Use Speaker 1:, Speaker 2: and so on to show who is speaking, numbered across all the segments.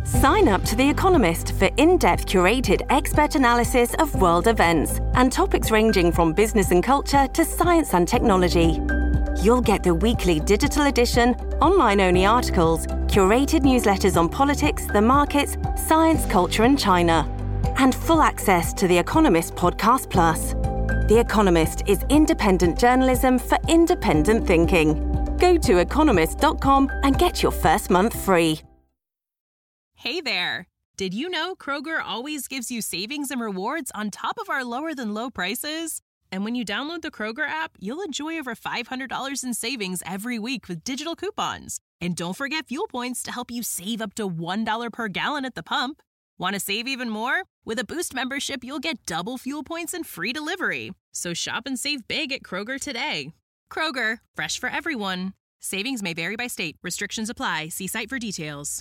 Speaker 1: Sign up to The Economist for in-depth curated expert analysis of world events and topics ranging from business and culture to science and technology. You'll get the weekly digital edition, online-only articles, curated newsletters on politics, the markets, science, culture, and China, and full access to The Economist Podcast Plus. The Economist is independent journalism for independent thinking. Go to economist.com and get your first month free.
Speaker 2: Hey there! Did you know Kroger always gives you savings and rewards on top of our lower-than-low prices? And when you download the Kroger app, you'll enjoy over $500 in savings every week with digital coupons. And don't forget fuel points to help you save up to $1 per gallon at the pump. Want to save even more? With a Boost membership, you'll get double fuel points and free delivery. So shop and save big at Kroger today. Kroger, fresh for everyone. Savings may vary by state. Restrictions apply. See site for details.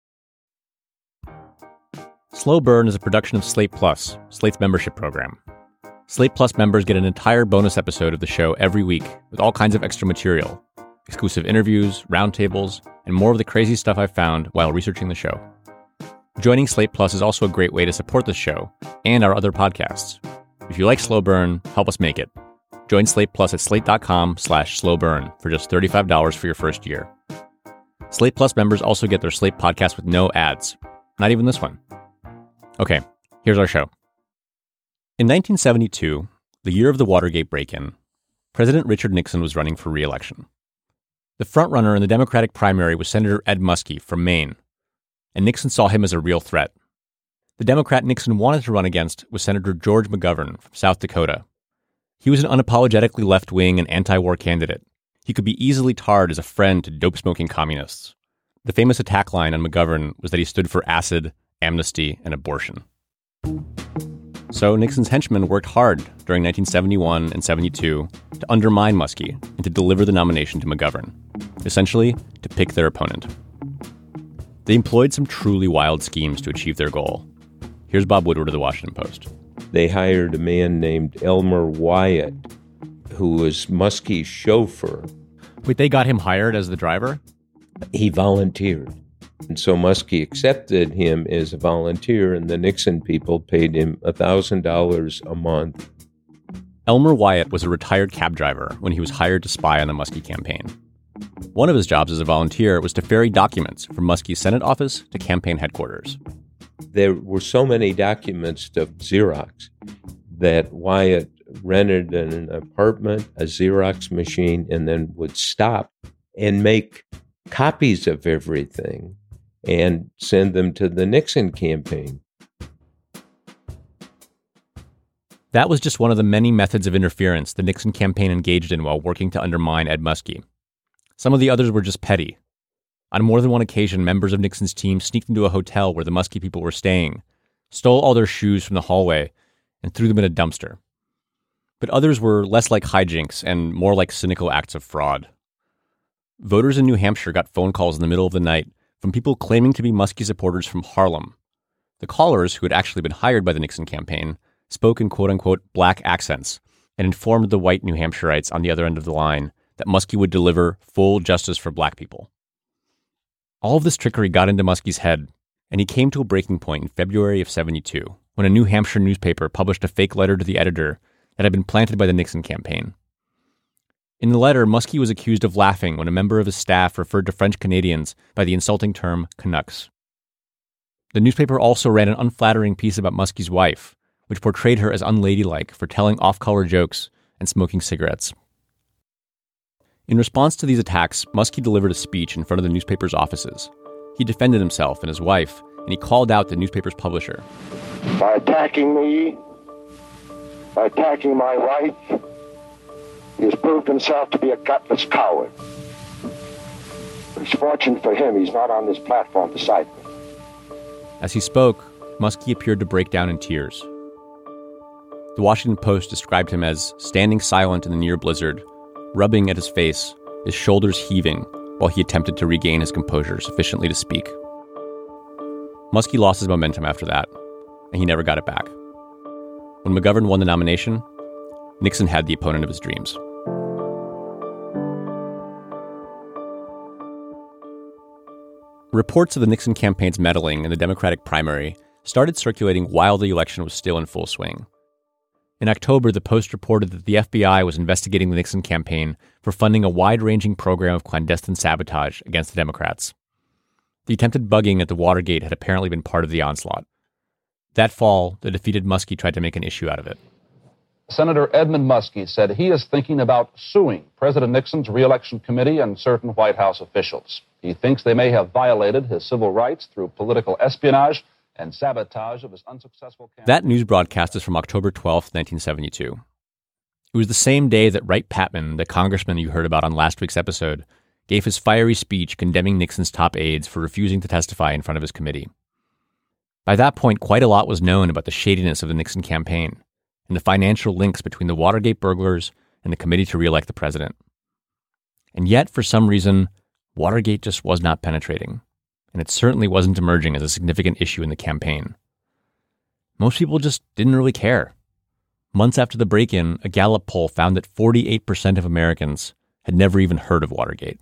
Speaker 3: Slow Burn is a production of Slate Plus, Slate's membership program. Slate Plus members get an entire bonus episode of the show every week with all kinds of extra material, exclusive interviews, roundtables, and more of the crazy stuff I found while researching the show. Joining Slate Plus is also a great way to support the show and our other podcasts. If you like Slow Burn, help us make it. Join Slate Plus at slate.com/slowburn for just $35 for your first year. Slate Plus members also get their Slate podcast with no ads. Not even this one. Okay, here's our show. In 1972, the year of the Watergate break-in, President Richard Nixon was running for re-election. The frontrunner in the Democratic primary was Senator Ed Muskie from Maine, and Nixon saw him as a real threat. The Democrat Nixon wanted to run against was Senator George McGovern from South Dakota. He was an unapologetically left-wing and anti-war candidate. He could be easily tarred as a friend to dope-smoking communists. The famous attack line on McGovern was that he stood for acid, amnesty, and abortion. So Nixon's henchmen worked hard during 1971 and 72 to undermine Muskie and to deliver the nomination to McGovern, essentially to pick their opponent. They employed some truly wild schemes to achieve their goal. Here's Bob Woodward of The Washington Post.
Speaker 4: They hired a man named Elmer Wyatt, who was Muskie's chauffeur.
Speaker 3: Wait, they got him hired as the driver?
Speaker 4: He volunteered. And so Muskie accepted him as a volunteer, and the Nixon people paid him $1,000 a month.
Speaker 3: Elmer Wyatt was a retired cab driver when he was hired to spy on the Muskie campaign. One of his jobs as a volunteer was to ferry documents from Muskie's Senate office to campaign headquarters.
Speaker 4: There were so many documents to Xerox that Wyatt rented an apartment, a Xerox machine, and then would stop and make copies of everything and send them to the Nixon campaign.
Speaker 3: That was just one of the many methods of interference the Nixon campaign engaged in while working to undermine Ed Muskie. Some of the others were just petty. On more than one occasion, members of Nixon's team sneaked into a hotel where the Muskie people were staying, stole all their shoes from the hallway, and threw them in a dumpster. But others were less like hijinks and more like cynical acts of fraud. Voters in New Hampshire got phone calls in the middle of the night from people claiming to be Muskie supporters from Harlem. The callers, who had actually been hired by the Nixon campaign, spoke in quote-unquote black accents and informed the white New Hampshireites on the other end of the line that Muskie would deliver full justice for black people. All of this trickery got into Muskie's head, and he came to a breaking point in February of 72 when a New Hampshire newspaper published a fake letter to the editor that had been planted by the Nixon campaign. In the letter, Muskie was accused of laughing when a member of his staff referred to French Canadians by the insulting term Canucks. The newspaper also ran an unflattering piece about Muskie's wife, which portrayed her as unladylike for telling off-color jokes and smoking cigarettes. In response to these attacks, Muskie delivered a speech in front of the newspaper's offices. He defended himself and his wife, and he called out the newspaper's publisher.
Speaker 5: By attacking me, by attacking my wife, he has proved himself to be a gutless coward. It's fortunate for him he's not on this platform beside me.
Speaker 3: As he spoke, Muskie appeared to break down in tears. The Washington Post described him as standing silent in the near blizzard, rubbing at his face, his shoulders heaving while he attempted to regain his composure sufficiently to speak. Muskie lost his momentum after that, and he never got it back. When McGovern won the nomination, Nixon had the opponent of his dreams. Reports of the Nixon campaign's meddling in the Democratic primary started circulating while the election was still in full swing. In October, the Post reported that the FBI was investigating the Nixon campaign for funding a wide-ranging program of clandestine sabotage against the Democrats. The attempted bugging at the Watergate had apparently been part of the onslaught. That fall, the defeated Muskie tried to make an issue out of it.
Speaker 6: Senator Edmund Muskie said he is thinking about suing President Nixon's re-election committee and certain White House officials. He thinks they may have violated his civil rights through political espionage and sabotage of his unsuccessful campaign.
Speaker 3: That news broadcast is from October 12, 1972. It was the same day that Wright Patman, the congressman you heard about on last week's episode, gave his fiery speech condemning Nixon's top aides for refusing to testify in front of his committee. By that point, quite a lot was known about the shadiness of the Nixon campaign and the financial links between the Watergate burglars and the committee to re-elect the president. And yet, for some reason, Watergate just was not penetrating, and it certainly wasn't emerging as a significant issue in the campaign. Most people just didn't really care. Months after the break-in, a Gallup poll found that 48% of Americans had never even heard of Watergate.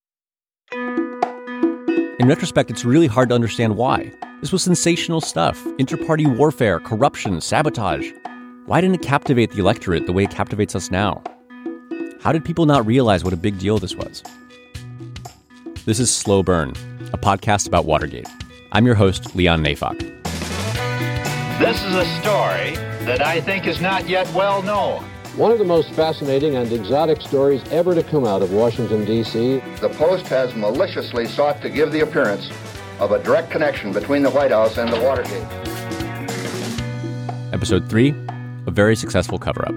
Speaker 3: In retrospect, it's really hard to understand why. This was sensational stuff: inter-party warfare, corruption, sabotage. Why didn't it captivate the electorate the way it captivates us now? How did people not realize what a big deal this was? This is Slow Burn, a podcast about Watergate. I'm your host, Leon Neyfakh.
Speaker 7: This is a story that I think is not yet well known.
Speaker 8: One of the most fascinating and exotic stories ever to come out of Washington, D.C.
Speaker 5: The Post has maliciously sought to give the appearance of a direct connection between the White House and the Watergate.
Speaker 3: Episode 3, a very successful cover-up.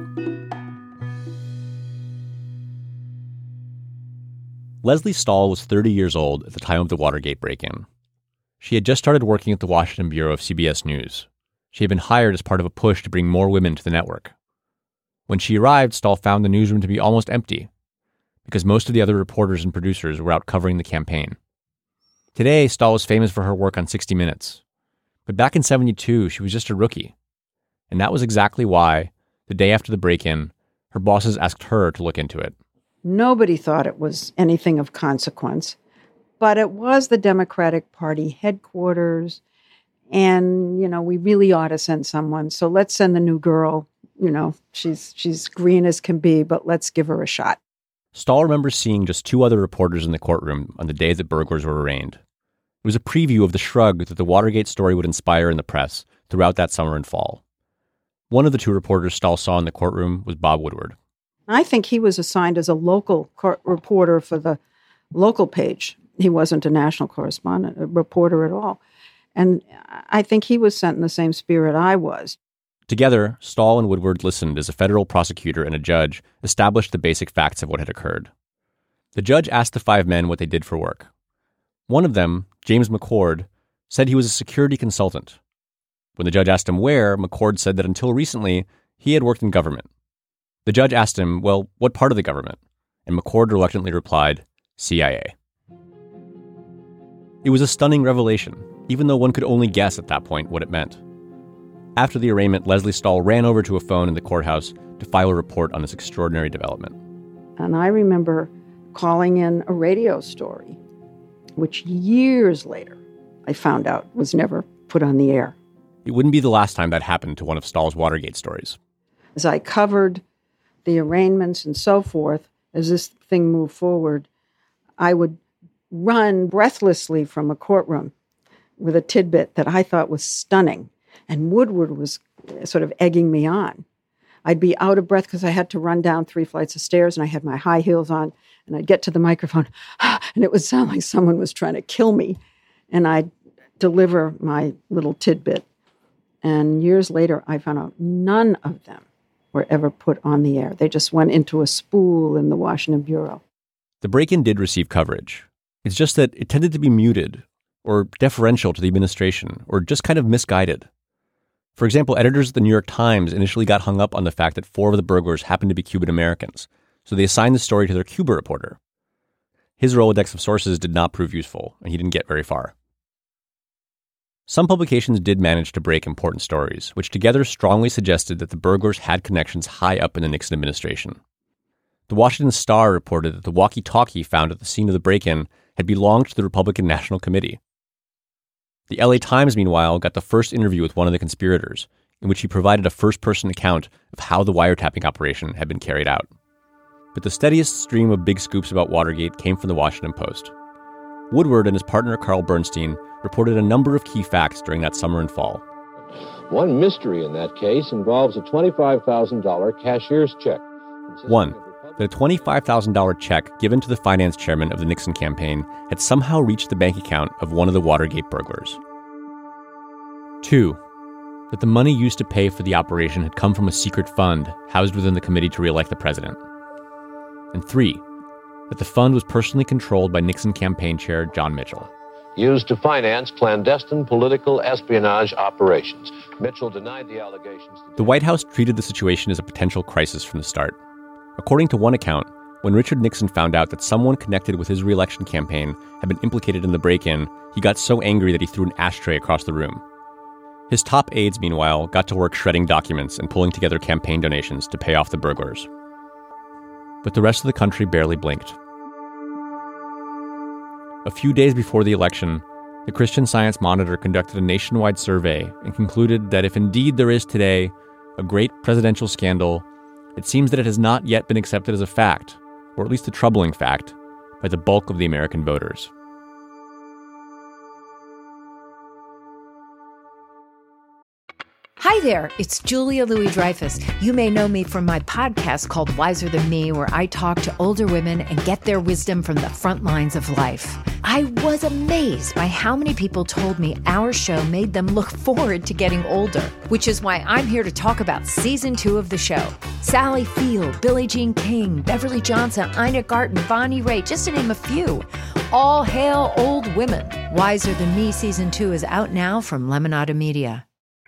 Speaker 3: Lesley Stahl was 30 years old at the time of the Watergate break-in. She had just started working at the Washington bureau of CBS News. She had been hired as part of a push to bring more women to the network. When she arrived, Stahl found the newsroom to be almost empty, because most of the other reporters and producers were out covering the campaign. Today, Stahl was famous for her work on 60 Minutes. But back in '72, she was just a rookie. And that was exactly why, the day after the break-in, her bosses asked her to look into it.
Speaker 9: Nobody thought it was anything of consequence, but it was the Democratic Party headquarters, and, we really ought to send someone. So let's send the new girl. She's green as can be, but let's give her a shot.
Speaker 3: Stahl remembers seeing just 2 other reporters in the courtroom on the day that burglars were arraigned. It was a preview of the shrug that the Watergate story would inspire in the press throughout that summer and fall. One of the 2 reporters Stahl saw in the courtroom was Bob Woodward.
Speaker 9: I think he was assigned as a local reporter for the local page. He wasn't a national correspondent, a reporter at all. And I think he was sent in the same spirit I was.
Speaker 3: Together, Stahl and Woodward listened as a federal prosecutor and a judge established the basic facts of what had occurred. The judge asked the 5 men what they did for work. One of them, James McCord, said he was a security consultant. When the judge asked him where, McCord said that until recently, he had worked in government. The judge asked him, well, what part of the government? And McCord reluctantly replied, CIA. It was a stunning revelation, even though one could only guess at that point what it meant. After the arraignment, Lesley Stahl ran over to a phone in the courthouse to file a report on this extraordinary development.
Speaker 9: And I remember calling in a radio story, which years later I found out was never put on the air.
Speaker 3: It wouldn't be the last time that happened to one of Stahl's Watergate stories.
Speaker 9: As I covered the arraignments and so forth, as this thing moved forward, I would run breathlessly from a courtroom with a tidbit that I thought was stunning. And Woodward was sort of egging me on. I'd be out of breath because I had to run down 3 flights of stairs and I had my high heels on, and I'd get to the microphone and it would sound like someone was trying to kill me. And I'd deliver my little tidbit. And years later, I found out none of them were ever put on the air. They just went into a spool in the Washington bureau.
Speaker 3: The break-in did receive coverage. It's just that it tended to be muted or deferential to the administration or just kind of misguided. For example, editors at the New York Times initially got hung up on the fact that 4 of the burglars happened to be Cuban Americans, so they assigned the story to their Cuba reporter. His Rolodex of sources did not prove useful, and he didn't get very far. Some publications did manage to break important stories, which together strongly suggested that the burglars had connections high up in the Nixon administration. The Washington Star reported that the walkie-talkie found at the scene of the break-in had belonged to the Republican National Committee. The LA Times, meanwhile, got the first interview with one of the conspirators, in which he provided a first-person account of how the wiretapping operation had been carried out. But the steadiest stream of big scoops about Watergate came from the Washington Post. Woodward and his partner Carl Bernstein reported a number of key facts during that summer and fall.
Speaker 8: One mystery in that case involves a $25,000 cashier's check.
Speaker 3: One, that a $25,000 check given to the finance chairman of the Nixon campaign had somehow reached the bank account of one of the Watergate burglars. Two, that the money used to pay for the operation had come from a secret fund housed within the committee to re-elect the president. And three, that the fund was personally controlled by Nixon campaign chair John Mitchell.
Speaker 8: Used to finance clandestine political espionage operations. Mitchell denied the allegations.
Speaker 3: The White House treated the situation as a potential crisis from the start. According to one account, when Richard Nixon found out that someone connected with his re-election campaign had been implicated in the break-in, he got so angry that he threw an ashtray across the room. His top aides, meanwhile, got to work shredding documents and pulling together campaign donations to pay off the burglars. But the rest of the country barely blinked. A few days before the election, the Christian Science Monitor conducted a nationwide survey and concluded that if indeed there is today a great presidential scandal, it seems that it has not yet been accepted as a fact, or at least a troubling fact, by the bulk of the American voters.
Speaker 10: Hi there, it's Julia Louis-Dreyfus. You may know me from my podcast called Wiser Than Me, where I talk to older women and get their wisdom from the front lines of life. I was amazed by how many people told me our show made them look forward to getting older, which is why I'm here to talk about Season 2 of the show. Sally Field, Billie Jean King, Beverly Johnson, Ina Garten, Bonnie Raitt, just to name a few. All hail old women. Wiser Than Me Season 2 is out now from Lemonada Media.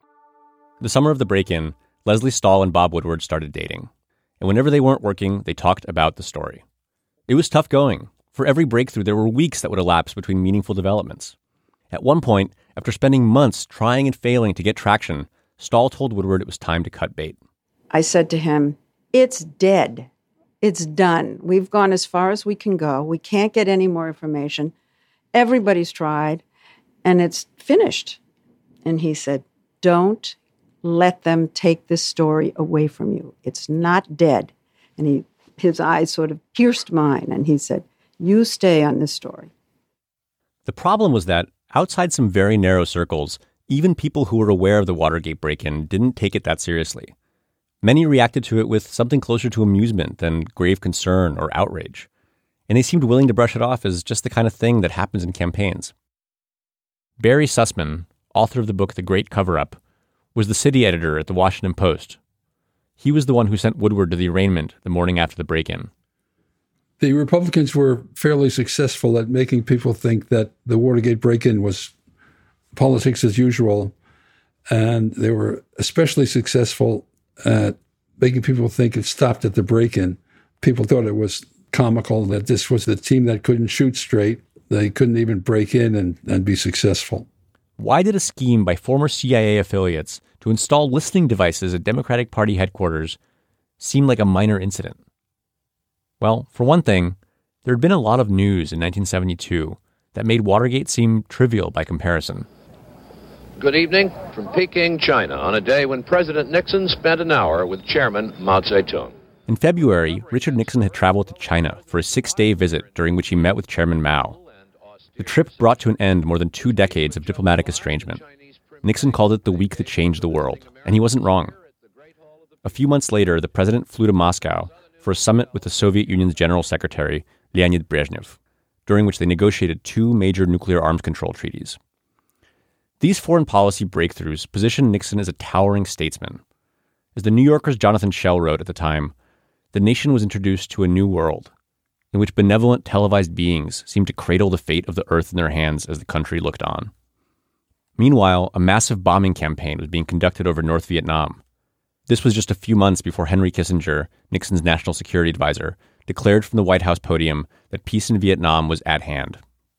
Speaker 3: The summer of the break-in, Leslie Stahl and Bob Woodward started dating. And whenever they weren't working, they talked about the story. It was tough going. For every breakthrough, there were weeks that would elapse between meaningful developments. At one point, after spending months trying and failing to get traction, Stahl told Woodward it was time to cut bait.
Speaker 9: I said to him, "It's dead. It's done. We've gone as far as we can go. We can't get any more information. Everybody's tried, and it's finished." And he said, "Don't let them take this story away from you. It's not dead." And his eyes sort of pierced mine, and he said, "You stay on this story."
Speaker 3: The problem was that, outside some very narrow circles, even people who were aware of the Watergate break-in didn't take it that seriously. Many reacted to it with something closer to amusement than grave concern or outrage, and they seemed willing to brush it off as just the kind of thing that happens in campaigns. Barry Sussman, author of the book The Great Cover-Up, was the city editor at the Washington Post. He was the one who sent Woodward to the arraignment the morning after the break-in.
Speaker 11: The Republicans were fairly successful at making people think that the Watergate break-in was politics as usual, and they were especially successful at making people think it stopped at the break-in. People thought it was comical that this was the team that couldn't shoot straight. They couldn't even break in and be successful.
Speaker 3: Why did a scheme by former CIA affiliates to install listening devices at Democratic Party headquarters seem like a minor incident? Well, for one thing, there had been a lot of news in 1972 that made Watergate seem trivial by comparison.
Speaker 12: Good evening from Peking, China, on a day when President Nixon spent an hour with Chairman Mao Zedong.
Speaker 3: In February, Richard Nixon had traveled to China for a 6-day visit during which he met with Chairman Mao. The trip brought to an end more than 2 decades of diplomatic estrangement. Nixon called it the week that changed the world, and he wasn't wrong. A few months later, the president flew to Moscow for a summit with the Soviet Union's General Secretary, Leonid Brezhnev, during which they negotiated 2 major nuclear arms control treaties. These foreign policy breakthroughs positioned Nixon as a towering statesman. As the New Yorker's Jonathan Schell wrote at the time, the nation was introduced to a new world, in which benevolent televised beings seemed to cradle the fate of the earth in their hands as the country looked on. Meanwhile, a massive bombing campaign was being conducted over North Vietnam. This was just a few months before Henry Kissinger, Nixon's national security advisor, declared from the White House podium that peace in Vietnam was at hand.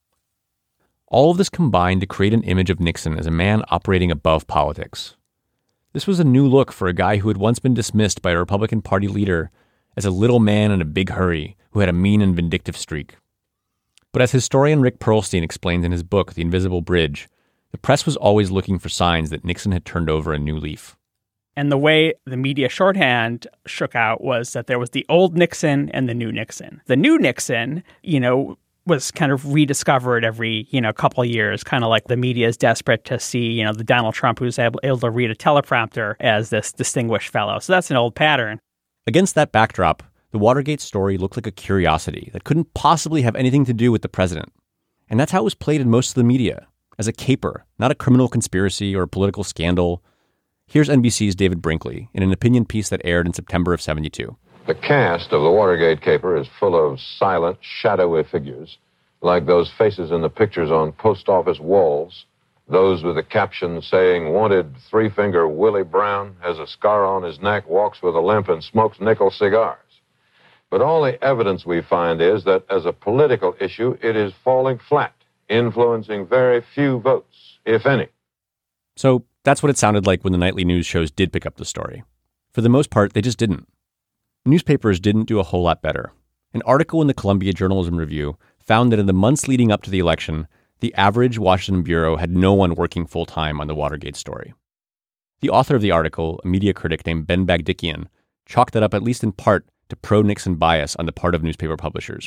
Speaker 3: All of this combined to create an image of Nixon as a man operating above politics. This was a new look for a guy who had once been dismissed by a Republican Party leader as a little man in a big hurry who had a mean and vindictive streak. But as historian Rick Perlstein explains in his book, The Invisible Bridge, the press was always looking for signs that Nixon had turned over a new leaf.
Speaker 13: And the way the media shorthand shook out was that there was the old Nixon and the new Nixon. The new Nixon, was kind of rediscovered every, couple of years, kind of like the media is desperate to see, the Donald Trump who's able to read a teleprompter as this distinguished fellow. So that's an old pattern.
Speaker 3: Against that backdrop, the Watergate story looked like a curiosity that couldn't possibly have anything to do with the president. And that's how it was played in most of the media, as a caper, not a criminal conspiracy or a political scandal. Here's NBC's David Brinkley in an opinion piece that aired in September of '72.
Speaker 8: The cast of the Watergate caper is full of silent, shadowy figures, like those faces in the pictures on post office walls, those with the caption saying, "Wanted three-finger Willie Brown, has a scar on his neck, walks with a limp, and smokes nickel cigars." But all the evidence we find is that as a political issue, it is falling flat, influencing very few votes, if any.
Speaker 3: So that's what it sounded like when the nightly news shows did pick up the story. For the most part, they just didn't. Newspapers didn't do a whole lot better. An article in the Columbia Journalism Review found that in the months leading up to the election, the average Washington bureau had no one working full-time on the Watergate story. The author of the article, a media critic named Ben Bagdikian, chalked that up at least in part to pro-Nixon bias on the part of newspaper publishers.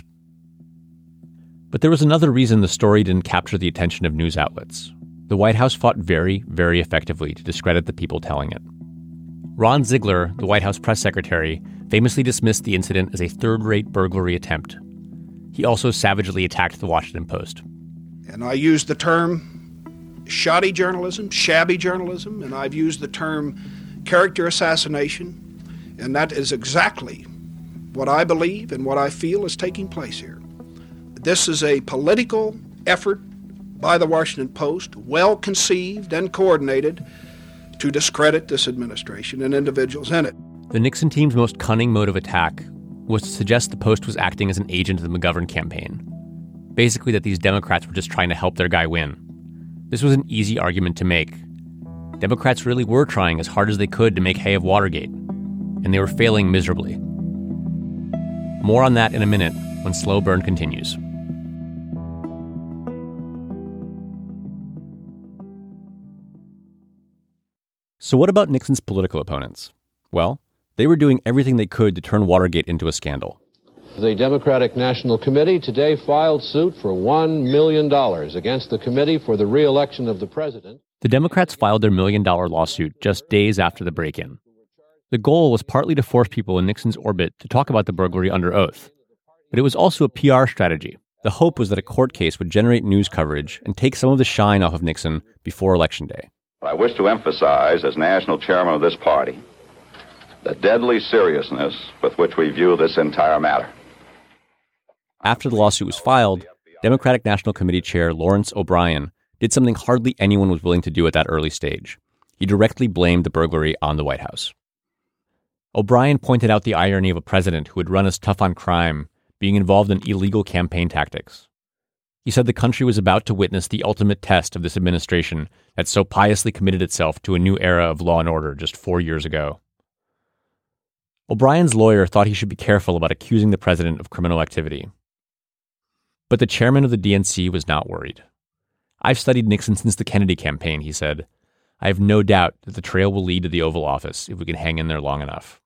Speaker 3: But there was another reason the story didn't capture the attention of news outlets. The White House fought very, very effectively to discredit the people telling it. Ron Ziegler, the White House press secretary, famously dismissed the incident as a third-rate burglary attempt. He also savagely attacked the Washington Post.
Speaker 14: And I used the term shoddy journalism, shabby journalism, and I've used the term character assassination, and that is exactly what I believe and what I feel is taking place here. This is a political effort by the Washington Post, well conceived and coordinated, to discredit this administration and individuals in it.
Speaker 3: The Nixon team's most cunning mode of attack was to suggest the Post was acting as an agent of the McGovern campaign. Basically that these Democrats were just trying to help their guy win. This was an easy argument to make. Democrats really were trying as hard as they could to make hay of Watergate, and they were failing miserably. More on that in a minute when Slow Burn continues. So what about Nixon's political opponents? Well, they were doing everything they could to turn Watergate into a scandal.
Speaker 8: The Democratic National Committee today filed suit for $1 million against the Committee for the Re-election of the President.
Speaker 3: The Democrats filed their $1 million lawsuit just days after the break-in. The goal was partly to force people in Nixon's orbit to talk about the burglary under oath. But it was also a PR strategy. The hope was that a court case would generate news coverage and take some of the shine off of Nixon before Election Day.
Speaker 15: I wish to emphasize, as national chairman of this party, the deadly seriousness with which we view this entire matter.
Speaker 3: After the lawsuit was filed, Democratic National Committee Chair Lawrence O'Brien did something hardly anyone was willing to do at that early stage. He directly blamed the burglary on the White House. O'Brien pointed out the irony of a president who had run as tough on crime being involved in illegal campaign tactics. He said the country was about to witness the ultimate test of this administration that so piously committed itself to a new era of law and order just 4 years ago. O'Brien's lawyer thought he should be careful about accusing the president of criminal activity. But the chairman of the DNC was not worried. "I've studied Nixon since the Kennedy campaign," he said. "I have no doubt that the trail will lead to the Oval Office if we can hang in there long enough."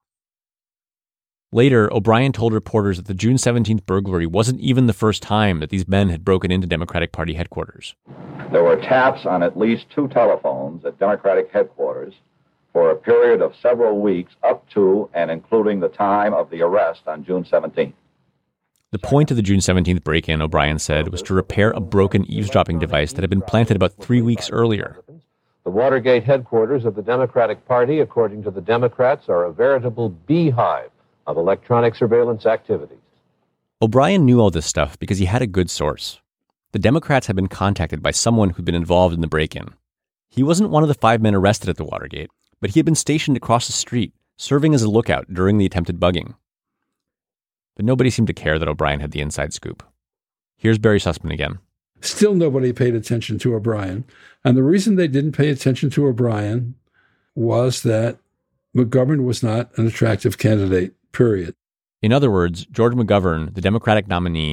Speaker 3: Later, O'Brien told reporters that the June 17th burglary wasn't even the first time that these men had broken into Democratic Party headquarters.
Speaker 15: There were taps on at least 2 telephones at Democratic headquarters for a period of several weeks up to and including the time of the arrest on June 17th.
Speaker 3: The point of the June 17th break-in, O'Brien said, was to repair a broken eavesdropping device that had been planted about 3 weeks earlier.
Speaker 8: The Watergate headquarters of the Democratic Party, according to the Democrats, are a veritable beehive of electronic surveillance activities.
Speaker 3: O'Brien knew all this stuff because he had a good source. The Democrats had been contacted by someone who'd been involved in the break-in. He wasn't one of the 5 men arrested at the Watergate, but he had been stationed across the street, serving as a lookout during the attempted bugging. But nobody seemed to care that O'Brien had the inside scoop. Here's Barry Sussman again.
Speaker 11: Still nobody paid attention to O'Brien. And the reason they didn't pay attention to O'Brien was that McGovern was not an attractive candidate, period.
Speaker 3: In other words, George McGovern, the Democratic nominee,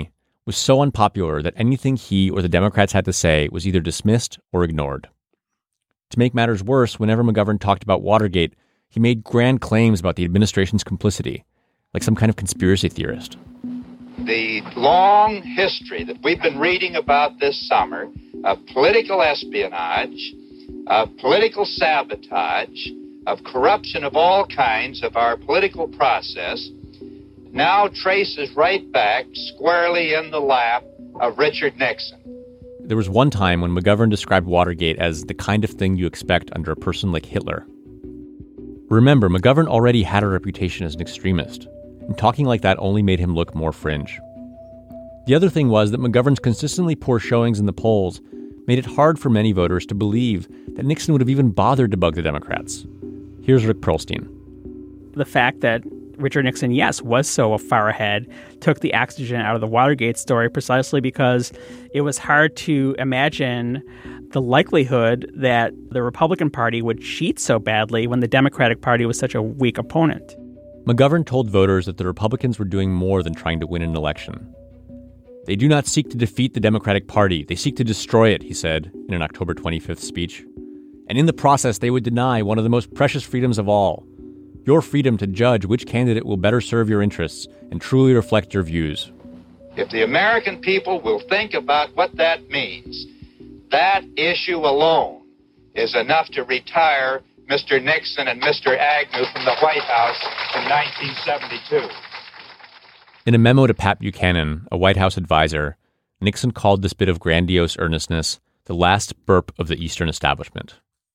Speaker 3: was so unpopular that anything he or the Democrats had to say was either dismissed or ignored. To make matters worse, whenever McGovern talked about Watergate, he made grand claims about the administration's complicity, like some kind of conspiracy theorist.
Speaker 7: The long history that we've been reading about this summer of political espionage, of political sabotage, of corruption of all kinds of our political process now traces right back squarely in the lap of Richard Nixon.
Speaker 3: There was one time when McGovern described Watergate as the kind of thing you expect under a person like Hitler. Remember, McGovern already had a reputation as an extremist, and talking like that only made him look more fringe. The other thing was that McGovern's consistently poor showings in the polls made it hard for many voters to believe that Nixon would have even bothered to bug the Democrats. Here's Rick Perlstein.
Speaker 13: The fact that Richard Nixon, yes, was so far ahead, took the oxygen out of the Watergate story precisely because it was hard to imagine the likelihood that the Republican Party would cheat so badly when the Democratic Party was such a weak opponent.
Speaker 3: McGovern told voters that the Republicans were doing more than trying to win an election. They do not seek to defeat the Democratic Party. They seek to destroy it, he said in an October 25th speech. And in the process, they would deny one of the most precious freedoms of all, your freedom to judge which candidate will better serve your interests and truly reflect your views.
Speaker 7: If the American people will think about what that means, that issue alone is enough to retire Mr. Nixon and Mr. Agnew from the White House in 1972.
Speaker 3: In a memo to Pat Buchanan, a White House advisor, Nixon called this bit of grandiose earnestness the last burp of the Eastern establishment.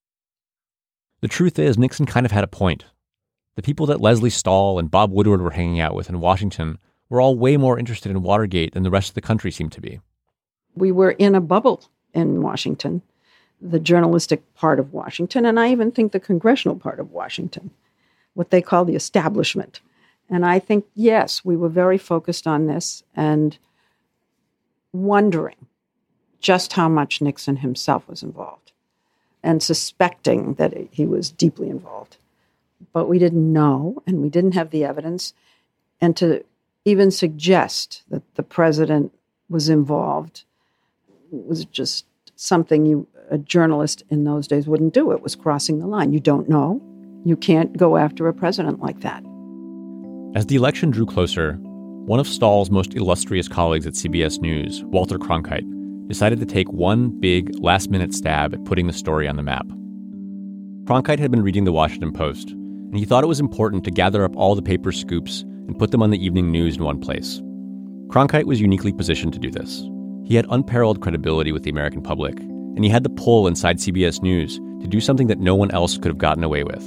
Speaker 3: The truth is, Nixon kind of had a point. The people that Leslie Stahl and Bob Woodward were hanging out with in Washington were all way more interested in Watergate than the rest of the country seemed to be.
Speaker 9: We were in a bubble in Washington, the journalistic part of Washington, and I even think the congressional part of Washington, what they call the establishment. And I think, yes, we were very focused on this and wondering just how much Nixon himself was involved and suspecting that he was deeply involved. But we didn't know, and we didn't have the evidence. And to even suggest that the president was involved was just something a journalist in those days wouldn't do. It was crossing the line. You don't know. You can't go after a president like that.
Speaker 3: As the election drew closer, one of Stahl's most illustrious colleagues at CBS News, Walter Cronkite, decided to take one big, last-minute stab at putting the story on the map. Cronkite had been reading the Washington Post, and he thought it was important to gather up all the paper's scoops and put them on the evening news in one place. Cronkite was uniquely positioned to do this. He had unparalleled credibility with the American public, and he had the pull inside CBS News to do something that no one else could have gotten away with.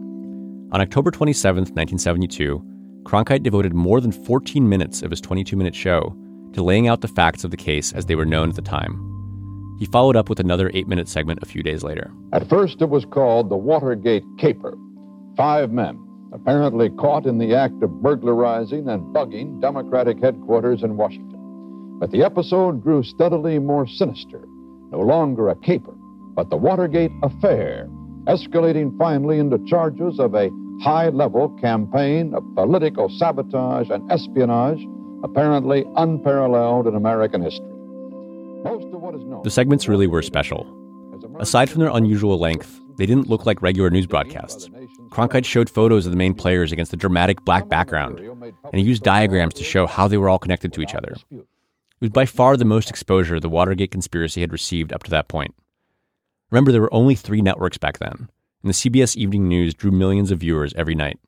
Speaker 3: On October 27, 1972, Cronkite devoted more than 14 minutes of his 22-minute show to laying out the facts of the case as they were known at the time. He followed up with another 8-minute segment a few days later.
Speaker 6: At first, it was called the Watergate Caper. 5 men, apparently caught in the act of burglarizing and bugging Democratic headquarters in Washington. But the episode grew steadily more sinister, no longer a caper, but the Watergate affair, escalating finally into charges of a high-level campaign of political sabotage and espionage, apparently unparalleled in American history. Most of what is known.
Speaker 3: The segments really were special. Aside from their unusual length, they didn't look like regular news broadcasts. Cronkite showed photos of the main players against a dramatic black background, and he used diagrams to show how they were all connected to each other. It was by far the most exposure the Watergate conspiracy had received up to that point. Remember, there were only 3 networks back then, and the CBS Evening News drew millions of viewers every night.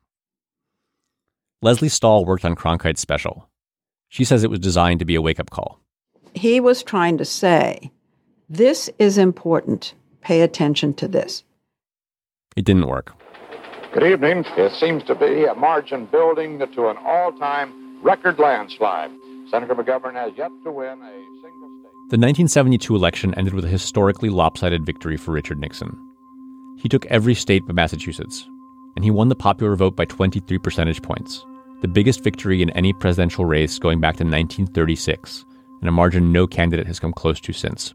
Speaker 3: Leslie Stahl worked on Cronkite's special. She says it was designed to be a wake-up call.
Speaker 9: He was trying to say, this is important. Pay attention to this.
Speaker 3: It didn't work.
Speaker 8: Good evening. It seems to be a margin building to an all-time record landslide. Senator McGovern has yet to win a single state.
Speaker 3: The 1972 election ended with a historically lopsided victory for Richard Nixon. He took every state but Massachusetts, and he won the popular vote by 23 percentage points, the biggest victory in any presidential race going back to 1936, and a margin no candidate has come close to since.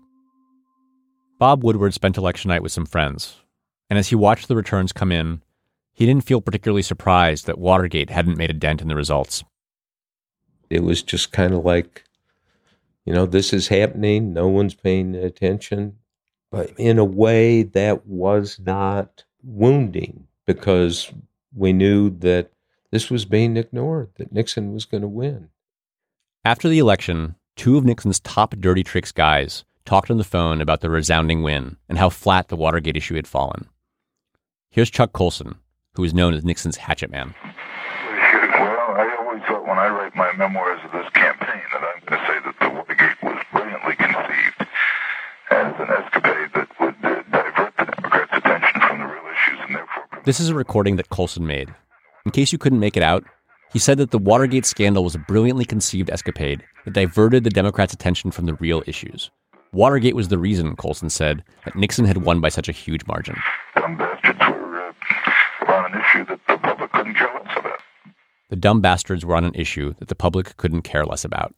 Speaker 3: Bob Woodward spent election night with some friends, and as he watched the returns come in, he didn't feel particularly surprised that Watergate hadn't made a dent in the results.
Speaker 4: It was just kind of like This is happening. No one's paying attention. But in a way, that was not wounding because we knew that this was being ignored, that Nixon was going to win.
Speaker 3: After the election, two of Nixon's top dirty tricks guys talked on the phone about the resounding win and how flat the Watergate issue had fallen. Here's Chuck Colson, who is known as Nixon's hatchet man.
Speaker 16: Well, I always thought when I write my memoirs of this campaign that I'm going to say that the Watergate was brilliantly conceived as an escapade that would divert the Democrats' attention from the real issues and therefore...
Speaker 3: This is a recording that Colson made. In case you couldn't make it out, he said that the Watergate scandal was a brilliantly conceived escapade that diverted the Democrats' attention from the real issues. Watergate was the reason, Colson said, that Nixon had won by such a huge margin.
Speaker 16: Dumb bastards were on an issue that the public couldn't care less about.
Speaker 3: The dumb bastards were on an issue that the public couldn't care less about.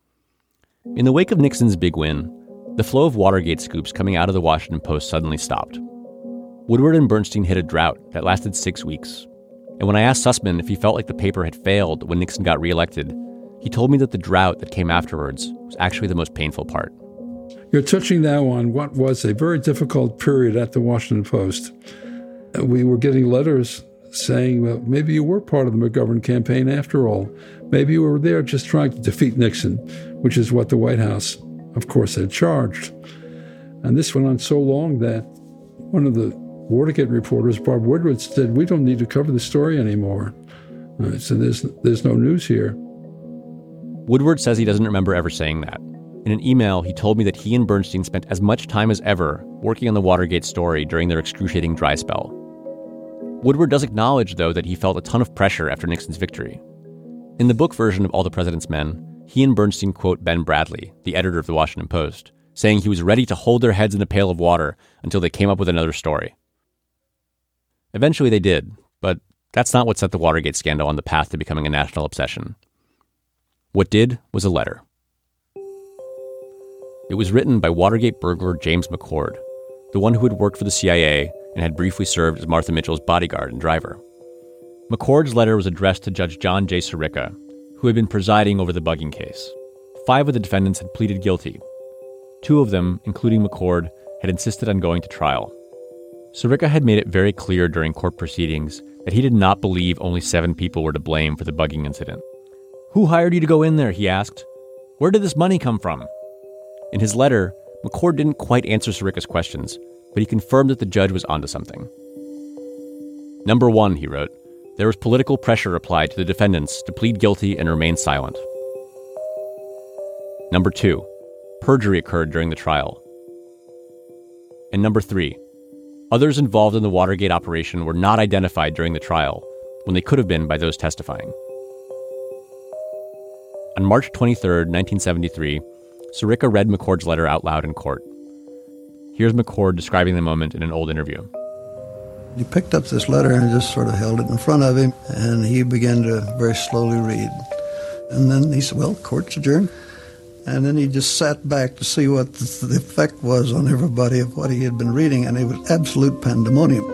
Speaker 3: In the wake of Nixon's big win, the flow of Watergate scoops coming out of the Washington Post suddenly stopped. Woodward and Bernstein hit a drought that lasted 6 weeks. And when I asked Sussman if he felt like the paper had failed when Nixon got reelected, he told me that the drought that came afterwards was actually the most painful part.
Speaker 11: You're touching now on what was a very difficult period at the Washington Post. We were getting letters saying, well, maybe you were part of the McGovern campaign after all. Maybe you were there just trying to defeat Nixon, which is what the White House, of course, had charged. And this went on so long that one of the Watergate reporters, Bob Woodward, said, we don't need to cover the story anymore. So there's no news here.
Speaker 3: Woodward says he doesn't remember ever saying that. In an email, he told me that he and Bernstein spent as much time as ever working on the Watergate story during their excruciating dry spell. Woodward does acknowledge, though, that he felt a ton of pressure after Nixon's victory. In the book version of All the President's Men, he and Bernstein quote Ben Bradlee, the editor of the Washington Post, saying he was ready to hold their heads in a pail of water until they came up with another story. Eventually they did, but that's not what set the Watergate scandal on the path to becoming a national obsession. What did was a letter. It was written by Watergate burglar James McCord, the one who had worked for the CIA and had briefly served as Martha Mitchell's bodyguard and driver. McCord's letter was addressed to Judge John J. Sirica, who had been presiding over the bugging case. 5 of the defendants had pleaded guilty. 2 of them, including McCord, had insisted on going to trial. Sirica had made it very clear during court proceedings that he did not believe only 7 people were to blame for the bugging incident. "Who hired you to go in there?" he asked. "Where did this money come from?" In his letter, McCord didn't quite answer Sirica's questions, but he confirmed that the judge was onto something. Number 1, he wrote, there was political pressure applied to the defendants to plead guilty and remain silent. Number 2, perjury occurred during the trial. And number 3, others involved in the Watergate operation were not identified during the trial, when they could have been by those testifying. On March 23, 1973, Sirica read McCord's letter out loud in court. Here's McCord describing the moment in an old interview.
Speaker 17: He picked up this letter and just sort of held it in front of him, and he began to very slowly read. And then he said, well, court's adjourned. And then he just sat back to see what the effect was on everybody of what he had been reading, and it was absolute pandemonium.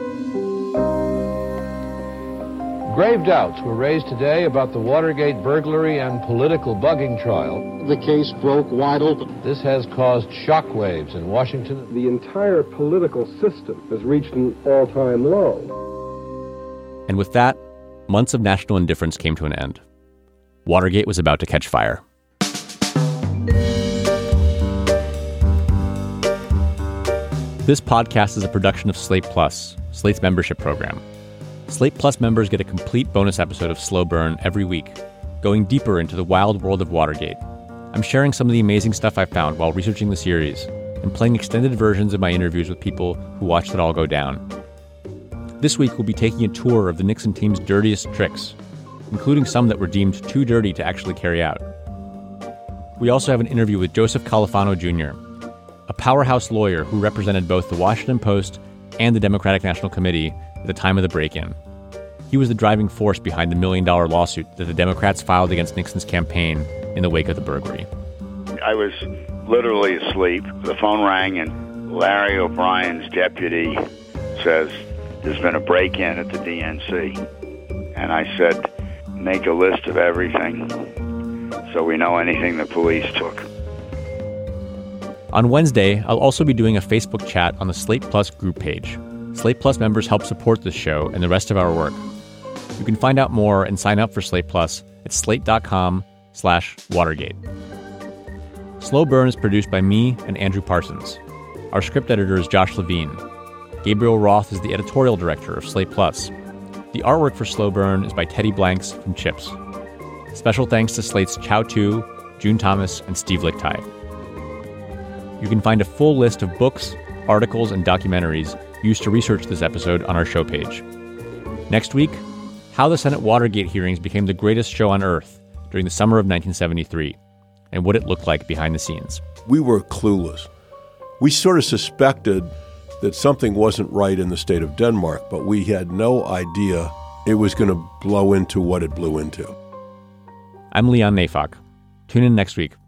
Speaker 12: Grave doubts were raised today about the Watergate burglary and political bugging trial.
Speaker 18: The case broke wide open.
Speaker 12: This has caused shockwaves in Washington.
Speaker 19: The entire political system has reached an all-time low.
Speaker 3: And with that, months of national indifference came to an end. Watergate was about to catch fire. This podcast is a production of Slate Plus, Slate's membership program. Slate Plus members get a complete bonus episode of Slow Burn every week, going deeper into the wild world of Watergate. I'm sharing some of the amazing stuff I found while researching the series and playing extended versions of my interviews with people who watched it all go down. This week, we'll be taking a tour of the Nixon team's dirtiest tricks, including some that were deemed too dirty to actually carry out. We also have an interview with Joseph Califano Jr., a powerhouse lawyer who represented both the Washington Post and the Democratic National Committee at the time of the break-in. He was the driving force behind the $1 million lawsuit that the Democrats filed against Nixon's campaign in the wake of the burglary.
Speaker 20: I was literally asleep. The phone rang, and Larry O'Brien's deputy says, there's been a break-in at the DNC. And I said, make a list of everything so we know anything the police took.
Speaker 3: On Wednesday, I'll also be doing a Facebook chat on the Slate Plus group page. Slate Plus members help support this show and the rest of our work. You can find out more and sign up for Slate Plus at slate.com/Watergate. Slow Burn is produced by me and Andrew Parsons. Our script editor is Josh Levine. Gabriel Roth is the editorial director of Slate Plus. The artwork for Slow Burn is by Teddy Blanks from Chips. Special thanks to Slate's Chow Tu, June Thomas, and Steve Lickteig. You can find a full list of books, articles, and documentaries used to research this episode on our show page. Next week, how the Senate Watergate hearings became the greatest show on earth during the summer of 1973, and what it looked like behind the scenes.
Speaker 21: We were clueless. We sort of suspected that something wasn't right in the state of Denmark, but we had no idea it was going to blow into what it blew into.
Speaker 3: I'm Leon Neyfakh. Tune in next week.